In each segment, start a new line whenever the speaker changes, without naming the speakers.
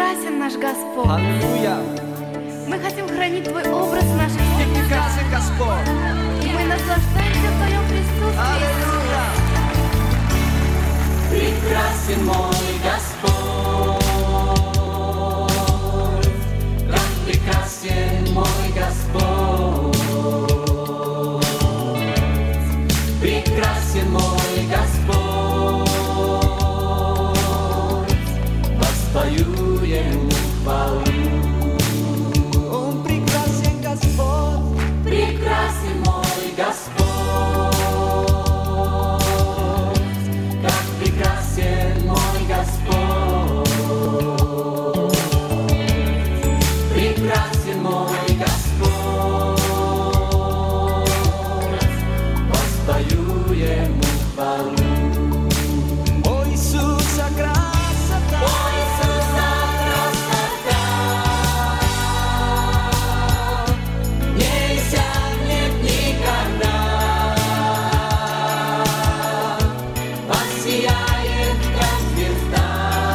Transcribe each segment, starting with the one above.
прекрасен наш Господь.
Аллилуйя.
Мы хотим хранить Твой образ в наших
Ты
сердцах.
прекрасен, Господь.
И мы наслаждаемся в Твоем присутствии.
Аллилуйя.
Прекрасен мой Господь, как прекрасен мой Господь, прекрасен мой Господь, воспою Ему хвалу.
Он прекрасен, Господь.
Прекрасен мой Господь, как прекрасен мой Господь, прекрасен мой Господь, воспою Ему хвалу.
О Иисуса красота,
О Иисуса красота, не иссякнет никогда, воссияет, как звезда,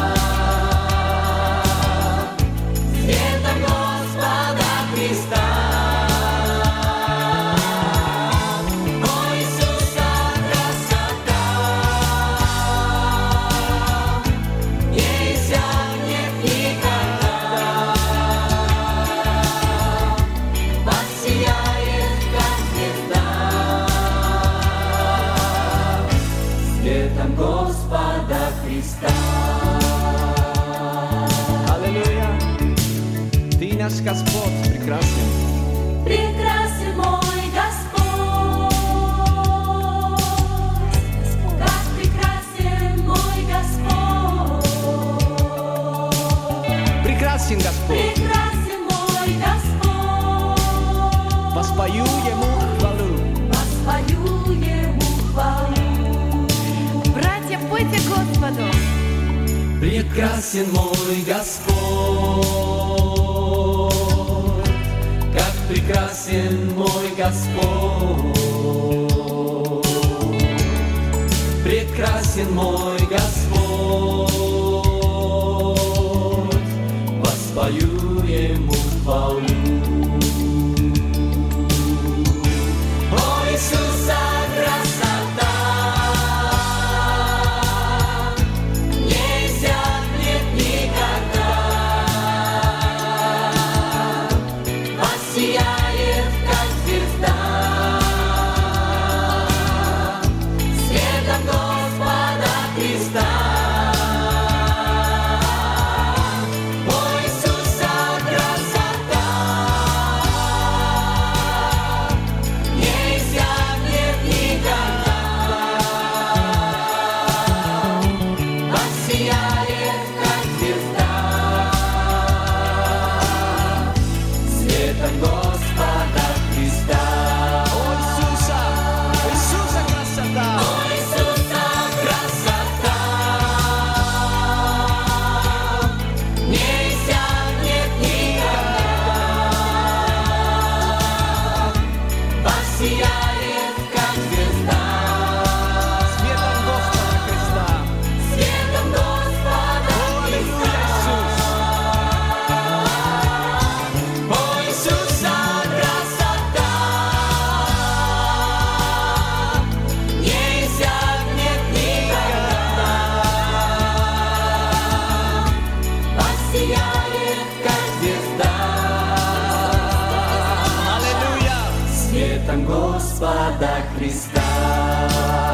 светом Господа Христа. О Иисуса красота, не иссякнет никогда, воссияет, как звезда, светом Господа Христа.
Аллилуйя. Ты наш Господь прекрасен.
Прекрасен мой Господь, как прекрасен мой Господь,
Прекрасен, Господь.
прекрасен мой Господь,
Воспою Ему хвалу.
воспою Ему хвалу.
Братья, пойте Господу.
Прекрасен мой Господь, как прекрасен мой Господь, прекрасен мой Господь, воспою Ему хвалу. О Иисуса красота, не иссякнет никогда, воссияет, как звезда, светом Господа Христа. О Иисуса красота, не иссякнет никогда, воссияет, как звезда, светом Господа Христа.
О Иисуса, Иисуса красота.
О Иисуса красота, не иссякнет никогда, воссияет, как звезда,
Светом Господа Христа.
светом Господа
Аллилуйя,
Христа.
Иисус.
О Иисуса красота, не иссякнет никогда, воссияет, как звезда,
Аллилуйя.
светом Господа Христа.